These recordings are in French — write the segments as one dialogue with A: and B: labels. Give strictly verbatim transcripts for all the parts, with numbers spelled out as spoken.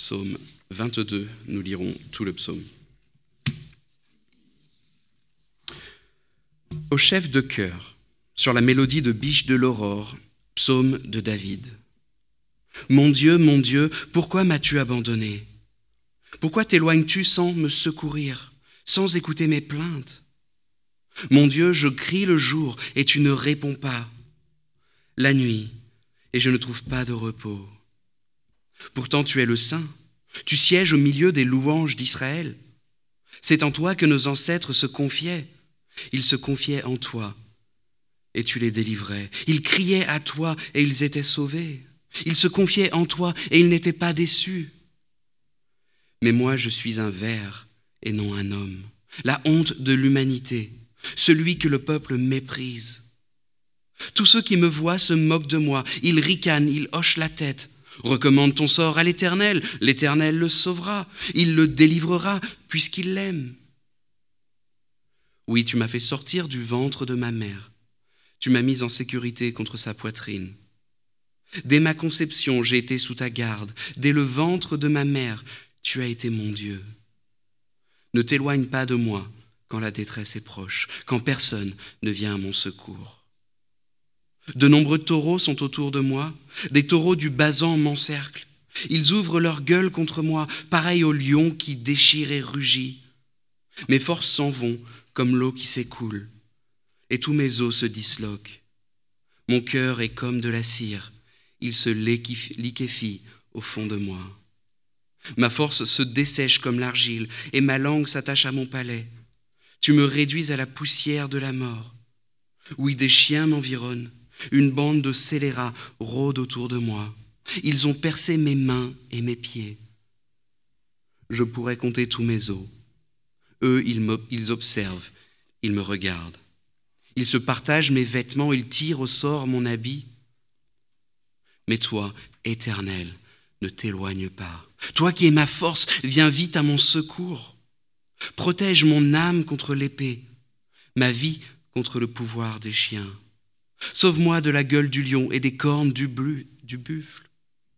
A: Psaume vingt-deux, nous lirons tout le psaume. Au chef de chœur, sur la mélodie de Biche de l'Aurore, psaume de David. Mon Dieu, mon Dieu, pourquoi m'as-tu abandonné ? Pourquoi t'éloignes-tu sans me secourir, sans écouter mes plaintes ? Mon Dieu, je crie le jour et tu ne réponds pas, la nuit et je ne trouve pas de repos. Pourtant tu es le Saint, tu sièges au milieu des louanges d'Israël. C'est en toi que nos ancêtres se confiaient. Ils se confiaient en toi et tu les délivrais. Ils criaient à toi et ils étaient sauvés. Ils se confiaient en toi et ils n'étaient pas déçus. Mais moi je suis un ver et non un homme, la honte de l'humanité, celui que le peuple méprise. Tous ceux qui me voient se moquent de moi, ils ricanent, ils hochent la tête. Recommande ton sort à l'Éternel, l'Éternel le sauvera, il le délivrera puisqu'il l'aime. Oui, tu m'as fait sortir du ventre de ma mère, tu m'as mis en sécurité contre sa poitrine. Dès ma conception, j'ai été sous ta garde, dès le ventre de ma mère, tu as été mon Dieu. Ne t'éloigne pas de moi quand la détresse est proche, quand personne ne vient à mon secours. De nombreux taureaux sont autour de moi, des taureaux du Basan m'encerclent. Ils ouvrent leur gueule contre moi, pareil au lion qui déchire et rugit. Mes forces s'en vont comme l'eau qui s'écoule, et tous mes os se disloquent. Mon cœur est comme de la cire, il se liquéfie au fond de moi. Ma force se dessèche comme l'argile, et ma langue s'attache à mon palais. Tu me réduis à la poussière de la mort. Oui, des chiens m'environnent. Une bande de scélérats rôde autour de moi. Ils ont percé mes mains et mes pieds. Je pourrais compter tous mes os. Eux, ils, me, ils observent, ils me regardent. Ils se partagent mes vêtements, ils tirent au sort mon habit. Mais toi, Éternel, ne t'éloigne pas. Toi qui es ma force, viens vite à mon secours. Protège mon âme contre l'épée, ma vie contre le pouvoir des chiens. Sauve-moi de la gueule du lion et des cornes du, blu, du buffle.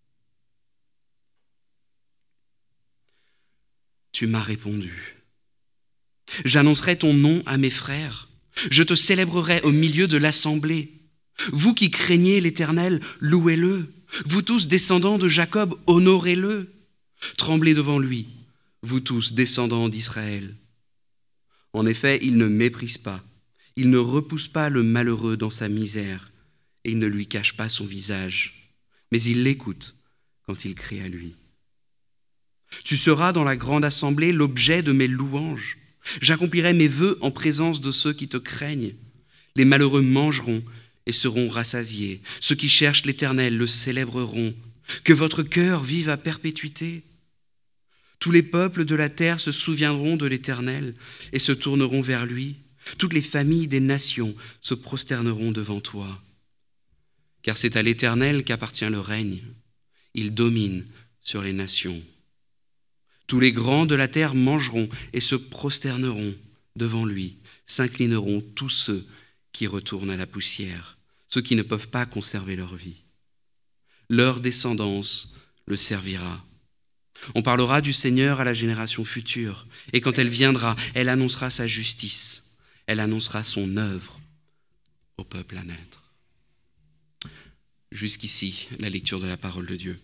A: Tu m'as répondu. J'annoncerai ton nom à mes frères. Je te célébrerai au milieu de l'assemblée. Vous qui craignez l'Éternel, louez-le. Vous tous, descendants de Jacob, honorez-le. Tremblez devant lui, vous tous, descendants d'Israël. En effet, il ne méprise pas. Il ne repousse pas le malheureux dans sa misère et il ne lui cache pas son visage, mais il l'écoute quand il crie à lui. Tu seras dans la grande assemblée l'objet de mes louanges. J'accomplirai mes vœux en présence de ceux qui te craignent. Les malheureux mangeront et seront rassasiés. Ceux qui cherchent l'Éternel le célébreront. Que votre cœur vive à perpétuité. Tous les peuples de la terre se souviendront de l'Éternel et se tourneront vers lui. Toutes les familles des nations se prosterneront devant toi. Car c'est à l'Éternel qu'appartient le règne. Il domine sur les nations. Tous les grands de la terre mangeront et se prosterneront devant lui. S'inclineront tous ceux qui retournent à la poussière, ceux qui ne peuvent pas conserver leur vie. Leur descendance le servira. On parlera du Seigneur à la génération future, et quand elle viendra, elle annoncera sa justice. Elle annoncera son œuvre au peuple à naître. Jusqu'ici, la lecture de la parole de Dieu.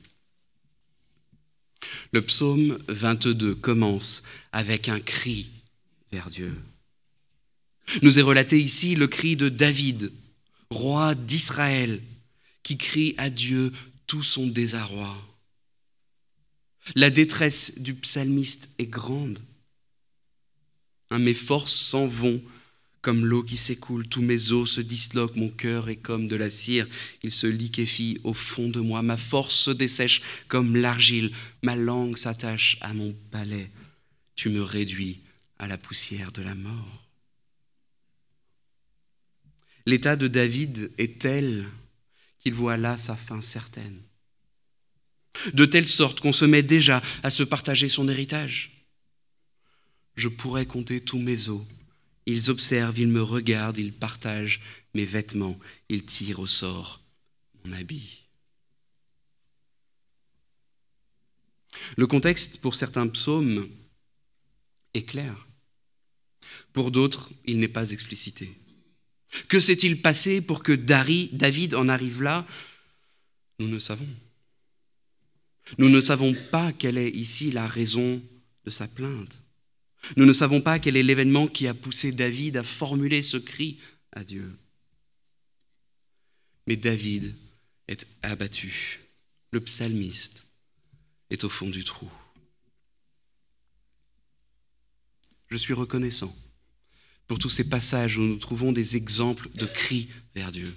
A: Le psaume vingt-deux commence avec un cri vers Dieu. Nous est relaté ici le cri de David, roi d'Israël, qui crie à Dieu tout son désarroi. La détresse du psalmiste est grande. Mes forces s'en vont comme l'eau qui s'écoule, tous mes os se disloquent, mon cœur est comme de la cire, il se liquéfie au fond de moi, ma force se dessèche comme l'argile, ma langue s'attache à mon palais, tu me réduis à la poussière de la mort. L'état de David est tel qu'il voit là sa fin certaine, de telle sorte qu'on se met déjà à se partager son héritage. Je pourrais compter tous mes os. Ils observent, ils me regardent, ils partagent mes vêtements, ils tirent au sort mon habit. Le contexte pour certains psaumes est clair. Pour d'autres, il n'est pas explicité. Que s'est-il passé pour que David en arrive là? Nous ne savons. Nous ne savons pas quelle est ici la raison de sa plainte. Nous ne savons pas quel est l'événement qui a poussé David à formuler ce cri à Dieu. Mais David est abattu. Le psalmiste est au fond du trou. Je suis reconnaissant pour tous ces passages où nous trouvons des exemples de cris vers Dieu.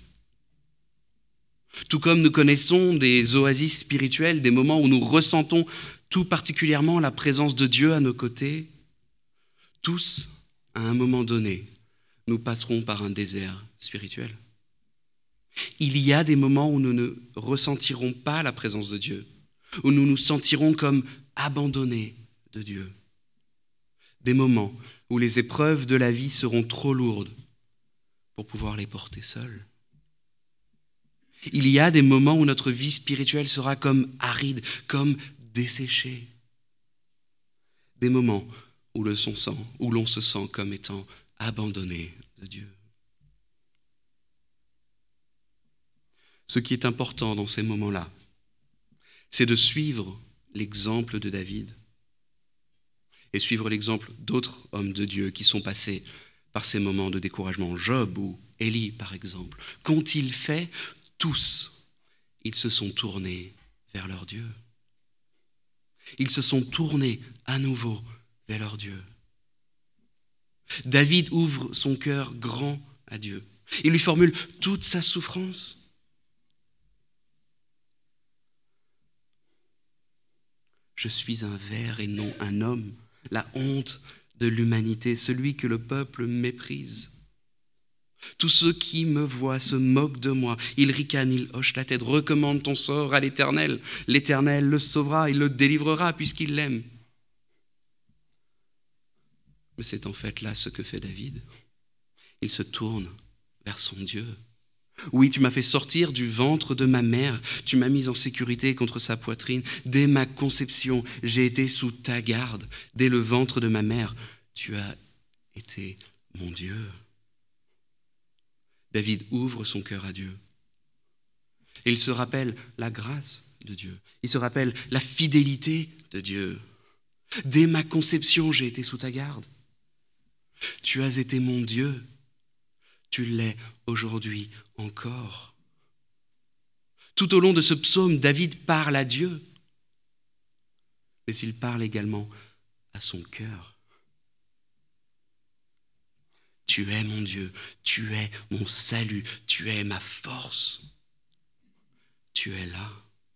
A: Tout comme nous connaissons des oasis spirituelles, des moments où nous ressentons tout particulièrement la présence de Dieu à nos côtés, tous, à un moment donné, nous passerons par un désert spirituel. Il y a des moments où nous ne ressentirons pas la présence de Dieu, où nous nous sentirons comme abandonnés de Dieu. Des moments où les épreuves de la vie seront trop lourdes pour pouvoir les porter seuls. Il y a des moments où notre vie spirituelle sera comme aride, comme desséchée. Des moments où, le son sent, où l'on se sent comme étant abandonné de Dieu. Ce qui est important dans ces moments-là, c'est de suivre l'exemple de David et suivre l'exemple d'autres hommes de Dieu qui sont passés par ces moments de découragement. Job ou Élie, par exemple. Qu'ont-ils fait? Tous, ils se sont tournés vers leur Dieu. Ils se sont tournés à nouveau vers leur Dieu. David ouvre son cœur grand à Dieu. Il lui formule toute sa souffrance. Je suis un ver et non un homme, la honte de l'humanité, celui que le peuple méprise. Tous ceux qui me voient se moquent de moi. Ils ricanent, ils hochent la tête. Recommande ton sort à l'Éternel. L'Éternel le sauvera, il le délivrera puisqu'il l'aime. Mais c'est en fait là ce que fait David. Il se tourne vers son Dieu. Oui, tu m'as fait sortir du ventre de ma mère. Tu m'as mis en sécurité contre sa poitrine. Dès ma conception, j'ai été sous ta garde. Dès le ventre de ma mère, tu as été mon Dieu. David ouvre son cœur à Dieu. Et il se rappelle la grâce de Dieu. Il se rappelle la fidélité de Dieu. Dès ma conception, j'ai été sous ta garde. Tu as été mon Dieu. Tu l'es aujourd'hui encore. Tout au long de ce psaume, David parle à Dieu. Mais il parle également à son cœur. Tu es mon Dieu, tu es mon salut, tu es ma force. Tu es là.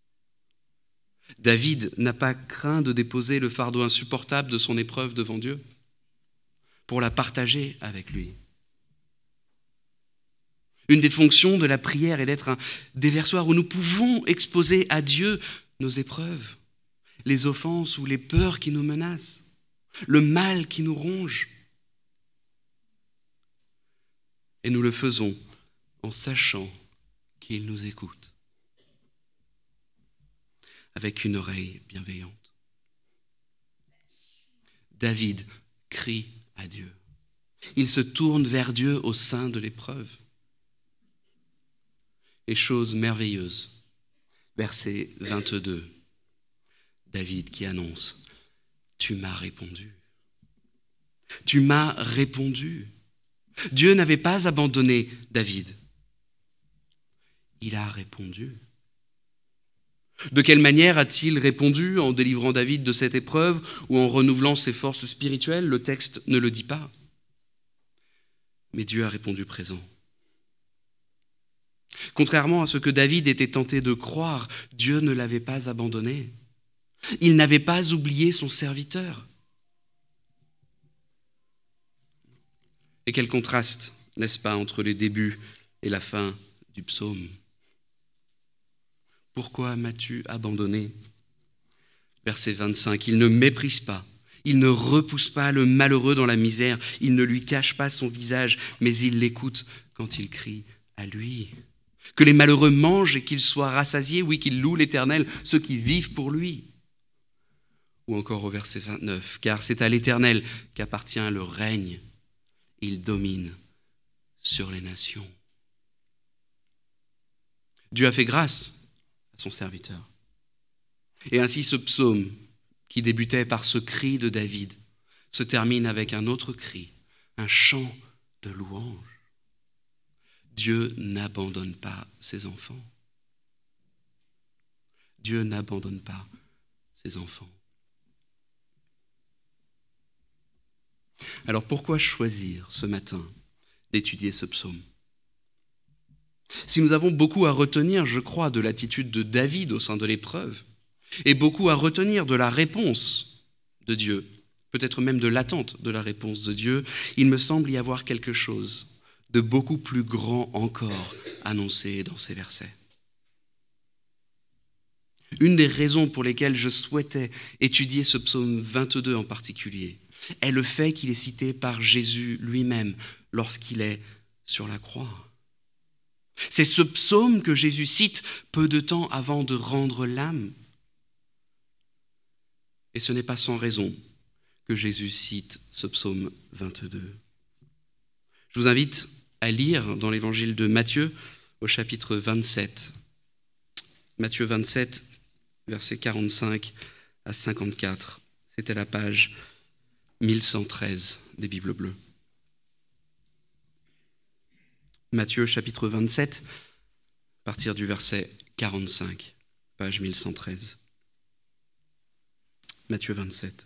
A: David n'a pas craint de déposer le fardeau insupportable de son épreuve devant Dieu pour la partager avec lui. Une des fonctions de la prière est d'être un déversoir où nous pouvons exposer à Dieu nos épreuves, les offenses ou les peurs qui nous menacent, le mal qui nous ronge. Et nous le faisons en sachant qu'il nous écoute, avec une oreille bienveillante. David crie à Dieu. Il se tourne vers Dieu au sein de l'épreuve. Et chose merveilleuse, verset vingt-deux, David qui annonce « Tu m'as répondu. Tu m'as répondu. » Dieu n'avait pas abandonné David. Il a répondu. De quelle manière a-t-il répondu? En délivrant David de cette épreuve ou en renouvelant ses forces spirituelles? Le texte ne le dit pas. Mais Dieu a répondu présent. Contrairement à ce que David était tenté de croire, Dieu ne l'avait pas abandonné. Il n'avait pas oublié son serviteur. Et quel contraste, n'est-ce pas, entre les débuts et la fin du psaume. Pourquoi m'as-tu abandonné? Verset vingt-cinq, il ne méprise pas, il ne repousse pas le malheureux dans la misère, il ne lui cache pas son visage, mais il l'écoute quand il crie à lui. Que les malheureux mangent et qu'ils soient rassasiés, oui, qu'ils louent l'Éternel, ceux qui vivent pour lui. Ou encore au verset vingt-neuf, « Car c'est à l'Éternel qu'appartient le règne, il domine sur les nations. » Dieu a fait grâce à son serviteur. Et ainsi ce psaume, qui débutait par ce cri de David, se termine avec un autre cri, un chant de louange. Dieu n'abandonne pas ses enfants. Dieu n'abandonne pas ses enfants. Alors pourquoi choisir ce matin d'étudier ce psaume ? Si nous avons beaucoup à retenir, je crois, de l'attitude de David au sein de l'épreuve, et beaucoup à retenir de la réponse de Dieu, peut-être même de l'attente de la réponse de Dieu, il me semble y avoir quelque chose de beaucoup plus grand encore annoncé dans ces versets. Une des raisons pour lesquelles je souhaitais étudier ce psaume vingt-deux en particulier est le fait qu'il est cité par Jésus lui-même lorsqu'il est sur la croix. C'est ce psaume que Jésus cite peu de temps avant de rendre l'âme. Et ce n'est pas sans raison que Jésus cite ce psaume vingt-deux. Je vous invite à lire dans l'évangile de Matthieu au chapitre vingt-sept. Matthieu vingt-sept, versets quarante-cinq à cinquante-quatre. C'était la page mille cent treize des Bibles bleues. Matthieu chapitre vingt-sept, à partir du verset quarante-cinq, page mille cent treize. Matthieu vingt-sept.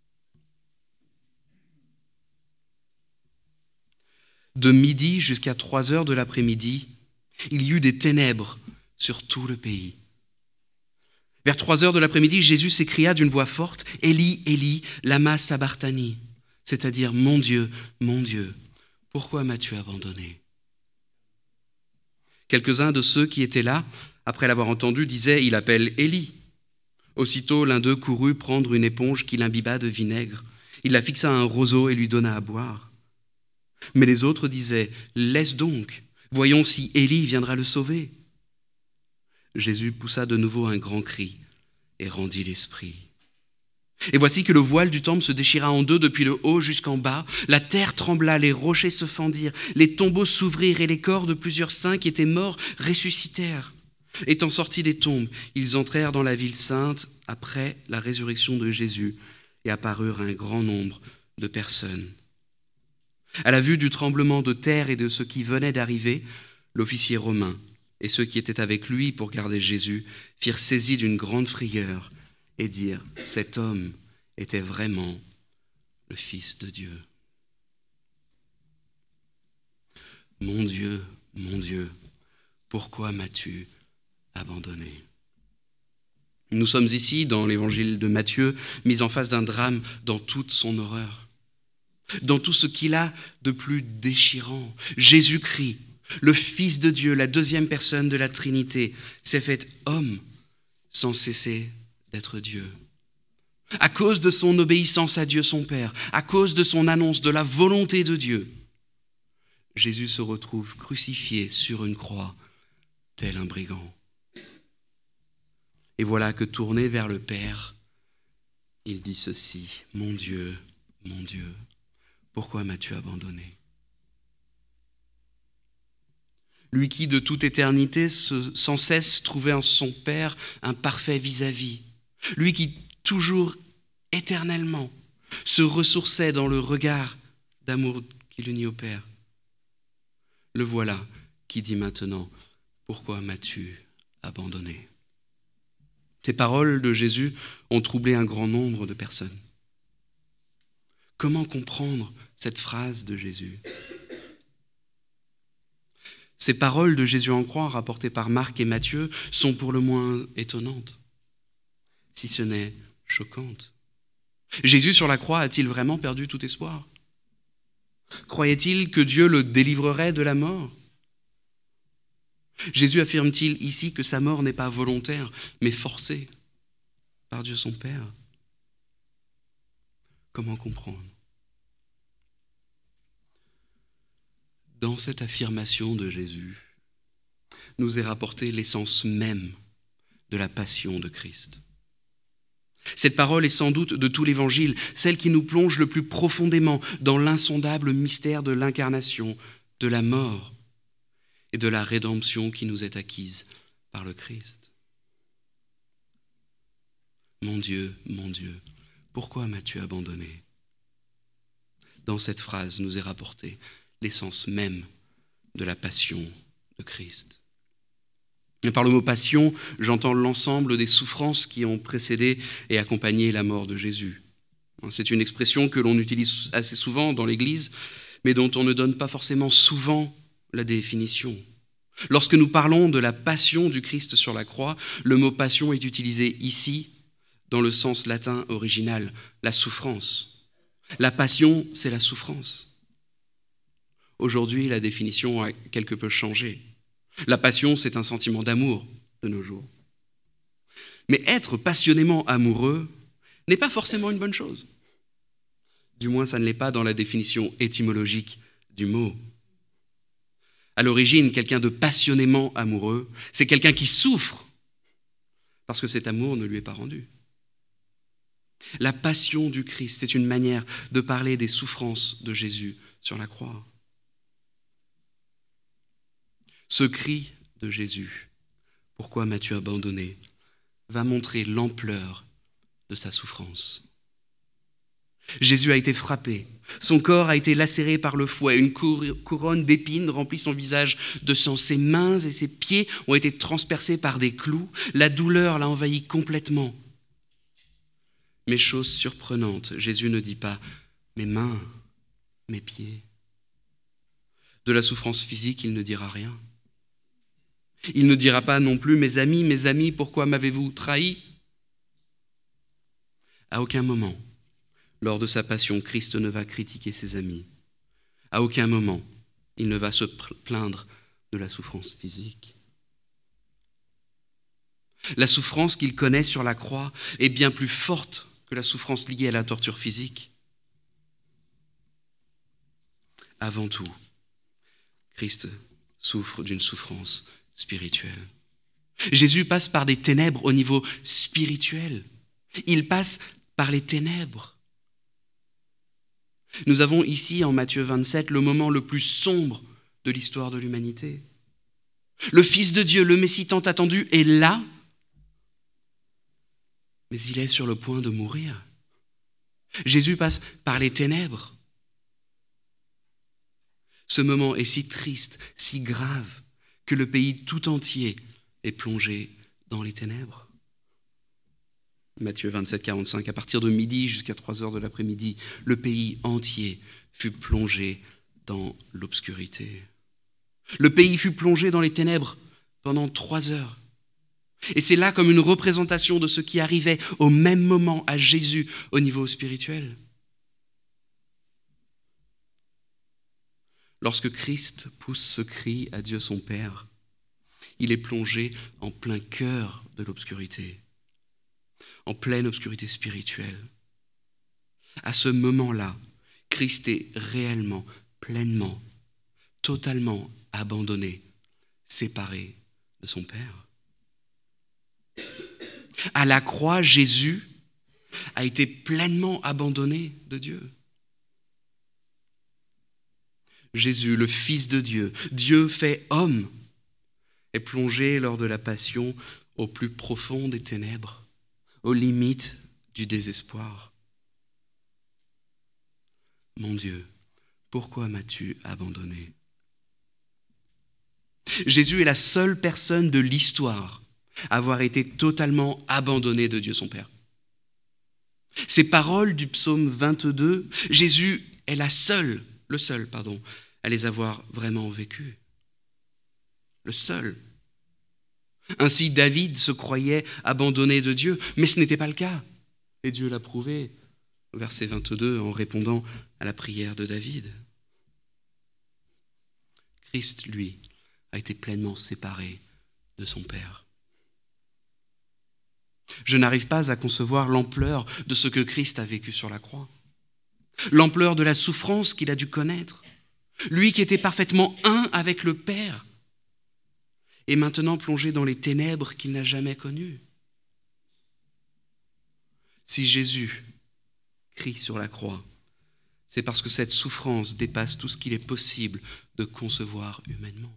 A: De midi jusqu'à trois heures de l'après-midi, il y eut des ténèbres sur tout le pays. Vers trois heures de l'après-midi, Jésus s'écria d'une voix forte, « Élie, Élie, lama sabachthani », c'est-à-dire « Mon Dieu, mon Dieu, pourquoi m'as-tu abandonné ?» Quelques-uns de ceux qui étaient là, après l'avoir entendu, disaient « Il appelle Élie ». Aussitôt, l'un d'eux courut prendre une éponge qu'il imbiba de vinaigre. Il la fixa à un roseau et lui donna à boire. Mais les autres disaient « Laisse donc, voyons si Élie viendra le sauver. » Jésus poussa de nouveau un grand cri et rendit l'esprit. Et voici que le voile du temple se déchira en deux depuis le haut jusqu'en bas. La terre trembla, les rochers se fendirent, les tombeaux s'ouvrirent et les corps de plusieurs saints qui étaient morts ressuscitèrent. Étant sortis des tombes, ils entrèrent dans la ville sainte après la résurrection de Jésus et apparurent un grand nombre de personnes. À la vue du tremblement de terre et de ce qui venait d'arriver, l'officier romain et ceux qui étaient avec lui pour garder Jésus firent saisie d'une grande frayeur et dirent « Cet homme était vraiment le Fils de Dieu. » Mon Dieu, mon Dieu, pourquoi m'as-tu abandonné ? Nous sommes ici dans l'évangile de Matthieu, mis en face d'un drame dans toute son horreur, dans tout ce qu'il a de plus déchirant. Jésus-Christ, le Fils de Dieu, la deuxième personne de la Trinité, s'est fait homme sans cesser d'être Dieu. À cause de son obéissance à Dieu son Père, à cause de son annonce de la volonté de Dieu, Jésus se retrouve crucifié sur une croix, tel un brigand. Et voilà que tourné vers le Père, il dit ceci, « Mon Dieu, mon Dieu, pourquoi m'as-tu abandonné ?» Lui qui, de toute éternité, se, sans cesse trouvait en son Père un parfait vis-à-vis. Lui qui, toujours éternellement, se ressourçait dans le regard d'amour qu'il unit au Père. Le voilà qui dit maintenant, « Pourquoi m'as-tu abandonné ?» Ces paroles de Jésus ont troublé un grand nombre de personnes. Comment comprendre cette phrase de Jésus ? Ces paroles de Jésus en croix, rapportées par Marc et Matthieu, sont pour le moins étonnantes, si ce n'est choquantes. Jésus sur la croix a-t-il vraiment perdu tout espoir ? Croyait-il que Dieu le délivrerait de la mort ? Jésus affirme-t-il ici que sa mort n'est pas volontaire, mais forcée par Dieu son Père ? Comment comprendre ? Dans cette affirmation de Jésus, nous est rapportée l'essence même de la passion de Christ. Cette parole est sans doute de tout l'Évangile, celle qui nous plonge le plus profondément dans l'insondable mystère de l'incarnation, de la mort et de la rédemption qui nous est acquise par le Christ. Mon Dieu, mon Dieu, pourquoi m'as-tu abandonné ? Dans cette phrase nous est rapportée l'essence même de la passion de Christ. Et par le mot passion, j'entends l'ensemble des souffrances qui ont précédé et accompagné la mort de Jésus. C'est une expression que l'on utilise assez souvent dans l'Église, mais dont on ne donne pas forcément souvent la définition. Lorsque nous parlons de la passion du Christ sur la croix, le mot passion est utilisé ici dans le sens latin original, la souffrance. La passion, c'est la souffrance. Aujourd'hui, la définition a quelque peu changé. La passion, c'est un sentiment d'amour de nos jours. Mais être passionnément amoureux n'est pas forcément une bonne chose. Du moins, ça ne l'est pas dans la définition étymologique du mot. À l'origine, quelqu'un de passionnément amoureux, c'est quelqu'un qui souffre parce que cet amour ne lui est pas rendu. La passion du Christ est une manière de parler des souffrances de Jésus sur la croix. Ce cri de Jésus, « Pourquoi m'as-tu abandonné ?» va montrer l'ampleur de sa souffrance. Jésus a été frappé, son corps a été lacéré par le fouet, une couronne d'épines remplit son visage de sang, ses mains et ses pieds ont été transpercés par des clous, la douleur l'a envahi complètement. Mais chose surprenante, Jésus ne dit pas « mes mains, mes pieds ». De la souffrance physique, il ne dira rien. Il ne dira pas non plus « mes amis, mes amis, pourquoi m'avez-vous trahi ?» À aucun moment, lors de sa passion, Christ ne va critiquer ses amis. À aucun moment, il ne va se plaindre de la souffrance physique. La souffrance qu'il connaît sur la croix est bien plus forte que la souffrance liée à la torture physique. Avant tout, Christ souffre d'une souffrance spirituelle. Jésus passe par des ténèbres au niveau spirituel. Il passe par les ténèbres. Nous avons ici, en Matthieu vingt-sept, le moment le plus sombre de l'histoire de l'humanité. Le Fils de Dieu, le Messie tant attendu, est là, mais il est sur le point de mourir. Jésus passe par les ténèbres. Ce moment est si triste, si grave, que le pays tout entier est plongé dans les ténèbres. Matthieu vingt-sept, quarante-cinq, à partir de midi jusqu'à trois heures de l'après-midi, le pays entier fut plongé dans l'obscurité. Le pays fut plongé dans les ténèbres pendant trois heures. Et c'est là comme une représentation de ce qui arrivait au même moment à Jésus au niveau spirituel. Lorsque Christ pousse ce cri à Dieu son Père, il est plongé en plein cœur de l'obscurité, en pleine obscurité spirituelle. À ce moment-là, Christ est réellement, pleinement, totalement abandonné, séparé de son Père. À la croix, Jésus a été pleinement abandonné de Dieu. Jésus, le Fils de Dieu, Dieu fait homme, est plongé lors de la passion au plus profond des ténèbres, aux limites du désespoir. Mon Dieu, pourquoi m'as-tu abandonné ? Jésus est la seule personne de l'histoire à avoir été totalement abandonné de Dieu son Père. Ces paroles du psaume vingt-deux, Jésus est la seule, le seul, pardon, à les avoir vraiment vécues. Le seul. Ainsi, David se croyait abandonné de Dieu, mais ce n'était pas le cas. Et Dieu l'a prouvé, au verset vingt-deux, en répondant à la prière de David. Christ, lui, a été pleinement séparé de son Père. Je n'arrive pas à concevoir l'ampleur de ce que Christ a vécu sur la croix, l'ampleur de la souffrance qu'il a dû connaître, lui qui était parfaitement un avec le Père, et maintenant plongé dans les ténèbres qu'il n'a jamais connues. Si Jésus crie sur la croix, c'est parce que cette souffrance dépasse tout ce qu'il est possible de concevoir humainement.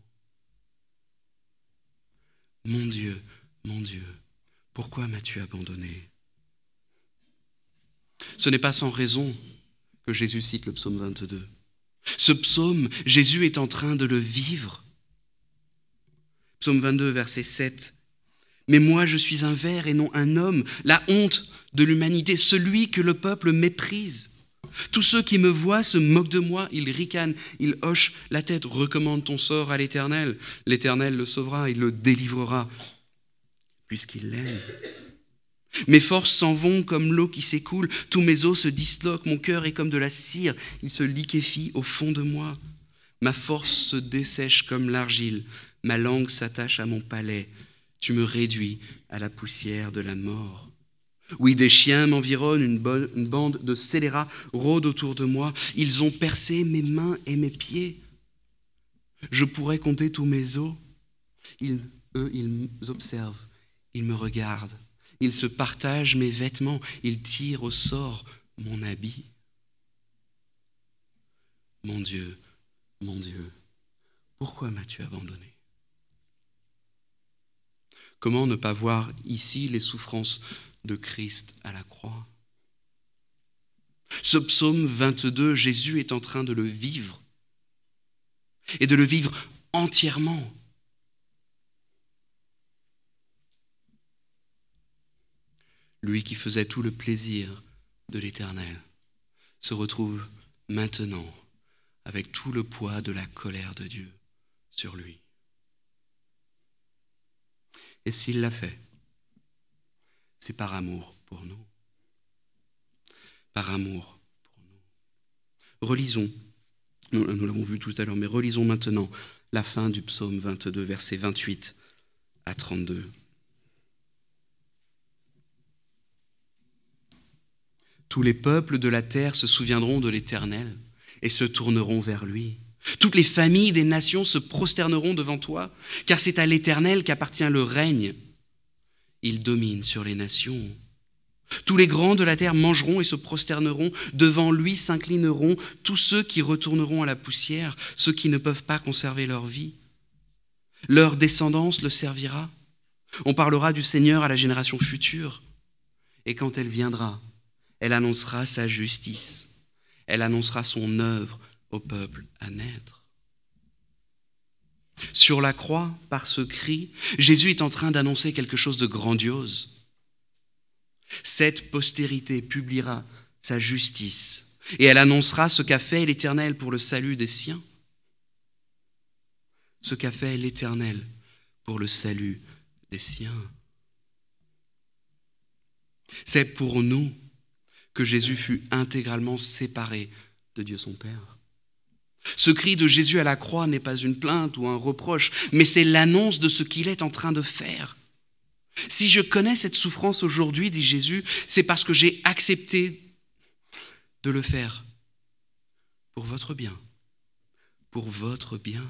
A: Mon Dieu, mon Dieu, pourquoi m'as-tu abandonné ? Ce n'est pas sans raison que Jésus cite le psaume vingt-deux. Ce psaume, Jésus est en train de le vivre. Psaume vingt-deux, verset sept. « Mais moi, je suis un ver et non un homme, la honte de l'humanité, celui que le peuple méprise. Tous ceux qui me voient se moquent de moi, ils ricanent, ils hochent la tête. Recommande ton sort à l'Éternel. L'Éternel le sauvera, il le délivrera, puisqu'il l'aime. Mes forces s'en vont comme l'eau qui s'écoule, tous mes os se disloquent, mon cœur est comme de la cire, il se liquéfie au fond de moi. Ma force se dessèche comme l'argile, ma langue s'attache à mon palais. Tu me réduis à la poussière de la mort. Oui, des chiens m'environnent, une, bonne, une bande de scélérats rôde autour de moi. Ils ont percé mes mains et mes pieds. Je pourrais compter tous mes os. Ils, eux, ils observent, ils me regardent. Ils se partagent mes vêtements. Ils tirent au sort mon habit. Mon Dieu, mon Dieu, pourquoi m'as-tu abandonné ? Comment ne pas voir ici les souffrances de Christ à la croix ? Ce psaume vingt-deux, Jésus est en train de le vivre et de le vivre entièrement. Lui qui faisait tout le plaisir de l'Éternel se retrouve maintenant avec tout le poids de la colère de Dieu sur lui. Et s'il l'a fait, c'est par amour pour nous. Par amour pour nous. Relisons, nous, nous l'avons vu tout à l'heure, mais relisons maintenant la fin du psaume vingt-deux, versets vingt-huit à trente-deux. Tous les peuples de la terre se souviendront de l'Éternel et se tourneront vers lui. Toutes les familles des nations se prosterneront devant toi, car c'est à l'Éternel qu'appartient le règne. Il domine sur les nations. Tous les grands de la terre mangeront et se prosterneront, devant lui s'inclineront tous ceux qui retourneront à la poussière, ceux qui ne peuvent pas conserver leur vie. Leur descendance le servira. On parlera du Seigneur à la génération future. Et quand elle viendra, elle annoncera sa justice. Elle annoncera son œuvre au peuple à naître. Sur la croix, par ce cri, Jésus est en train d'annoncer quelque chose de grandiose. Cette postérité publiera sa justice et elle annoncera ce qu'a fait l'Éternel pour le salut des siens. Ce qu'a fait l'Éternel pour le salut des siens. C'est pour nous que Jésus fut intégralement séparé de Dieu son Père. Ce cri de Jésus à la croix n'est pas une plainte ou un reproche, mais c'est l'annonce de ce qu'il est en train de faire. Si je connais cette souffrance aujourd'hui, dit Jésus, c'est parce que j'ai accepté de le faire pour votre bien, pour votre bien.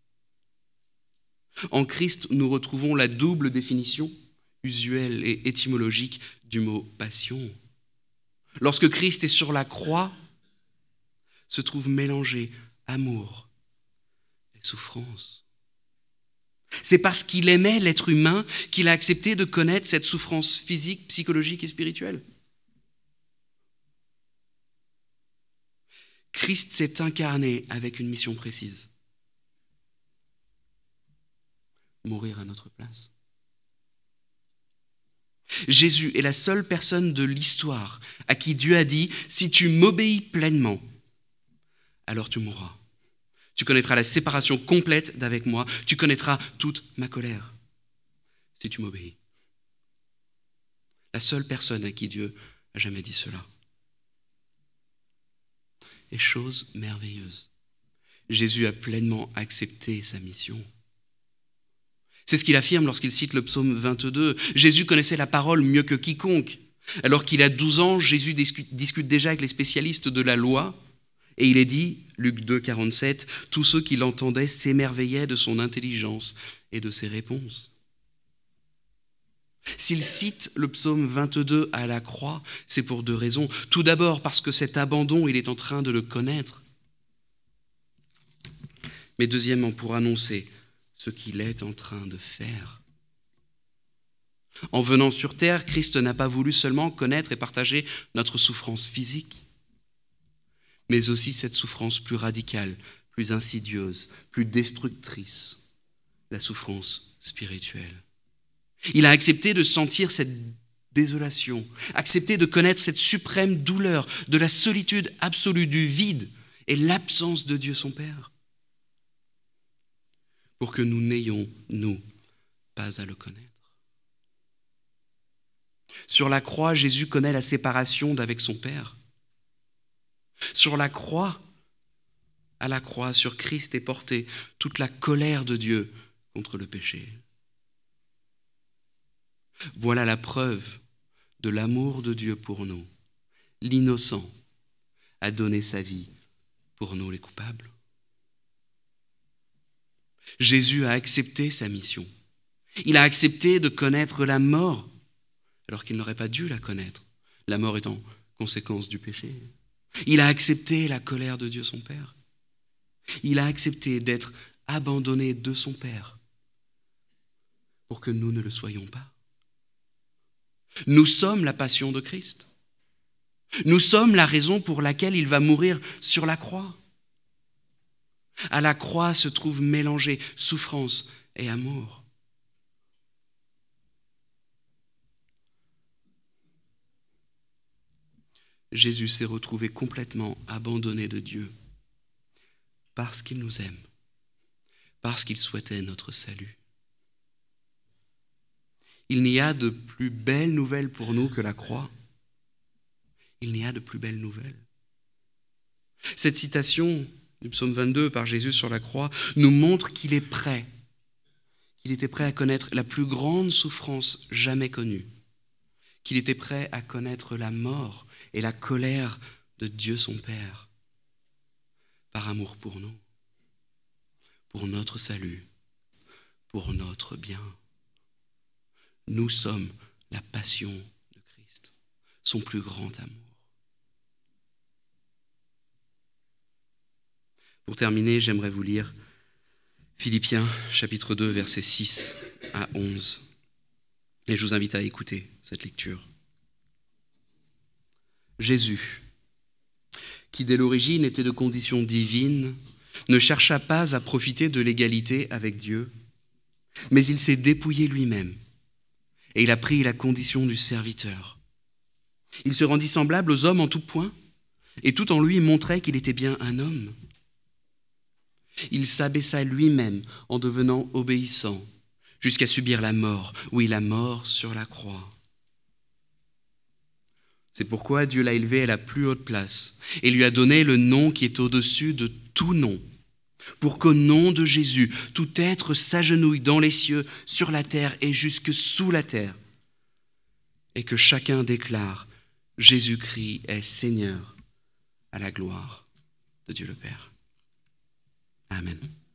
A: En Christ, nous retrouvons la double définition usuelle et étymologique du mot passion. Lorsque Christ est sur la croix, se trouve mélangé amour et souffrance. C'est parce qu'il aimait l'être humain qu'il a accepté de connaître cette souffrance physique, psychologique et spirituelle. Christ s'est incarné avec une mission précise. Mourir à notre place. Jésus est la seule personne de l'histoire à qui Dieu a dit « Si tu m'obéis pleinement, alors tu mourras. Tu connaîtras la séparation complète d'avec moi. Tu connaîtras toute ma colère. Si tu m'obéis. » La seule personne à qui Dieu a jamais dit cela. Et chose merveilleuse, Jésus a pleinement accepté sa mission. C'est ce qu'il affirme lorsqu'il cite le psaume vingt-deux. Jésus connaissait la parole mieux que quiconque. Alors qu'il a douze ans, Jésus discute, discute déjà avec les spécialistes de la loi. Et il est dit, Luc deux, quarante-sept, « Tous ceux qui l'entendaient s'émerveillaient de son intelligence et de ses réponses. » S'il cite le psaume vingt-deux à la croix, c'est pour deux raisons. Tout d'abord parce que cet abandon, il est en train de le connaître. Mais deuxièmement, pour annoncer ce qu'il est en train de faire. En venant sur terre, Christ n'a pas voulu seulement connaître et partager notre souffrance physique, mais aussi cette souffrance plus radicale, plus insidieuse, plus destructrice, la souffrance spirituelle. Il a accepté de sentir cette désolation, accepté de connaître cette suprême douleur de la solitude absolue, du vide et l'absence de Dieu son Père, pour que nous n'ayons, nous, pas à le connaître. Sur la croix, Jésus connaît la séparation d'avec son Père. Sur la croix, à la croix, sur Christ est portée toute la colère de Dieu contre le péché. Voilà la preuve de l'amour de Dieu pour nous. L'innocent a donné sa vie pour nous les coupables. Jésus a accepté sa mission. Il a accepté de connaître la mort, alors qu'il n'aurait pas dû la connaître, la mort étant conséquence du péché. Il a accepté la colère de Dieu son Père. Il a accepté d'être abandonné de son Père pour que nous ne le soyons pas. Nous sommes la passion de Christ. Nous sommes la raison pour laquelle il va mourir sur la croix. À la croix se trouvent mélangés souffrance et amour. Jésus s'est retrouvé complètement abandonné de Dieu parce qu'il nous aime, parce qu'il souhaitait notre salut. Il n'y a de plus belle nouvelle pour nous que la croix. Il n'y a de plus belle nouvelle. Cette citation du psaume vingt-deux par Jésus sur la croix nous montre qu'il est prêt, qu'il était prêt à connaître la plus grande souffrance jamais connue, qu'il était prêt à connaître la mort et la colère de Dieu son Père, par amour pour nous, pour notre salut, pour notre bien. Nous sommes la passion de Christ, son plus grand amour. Pour terminer, j'aimerais vous lire Philippiens chapitre deux, versets six à onze. Et je vous invite à écouter cette lecture. Jésus, qui dès l'origine était de condition divine, ne chercha pas à profiter de l'égalité avec Dieu, mais il s'est dépouillé lui-même et il a pris la condition du serviteur. Il se rendit semblable aux hommes en tout point et tout en lui montrait qu'il était bien un homme. Il s'abaissa lui-même en devenant obéissant jusqu'à subir la mort, oui, la mort sur la croix. C'est pourquoi Dieu l'a élevé à la plus haute place et lui a donné le nom qui est au-dessus de tout nom, pour qu'au nom de Jésus, tout être s'agenouille dans les cieux, sur la terre et jusque sous la terre, et que chacun déclare « Jésus-Christ est Seigneur » à la gloire de Dieu le Père. Amen.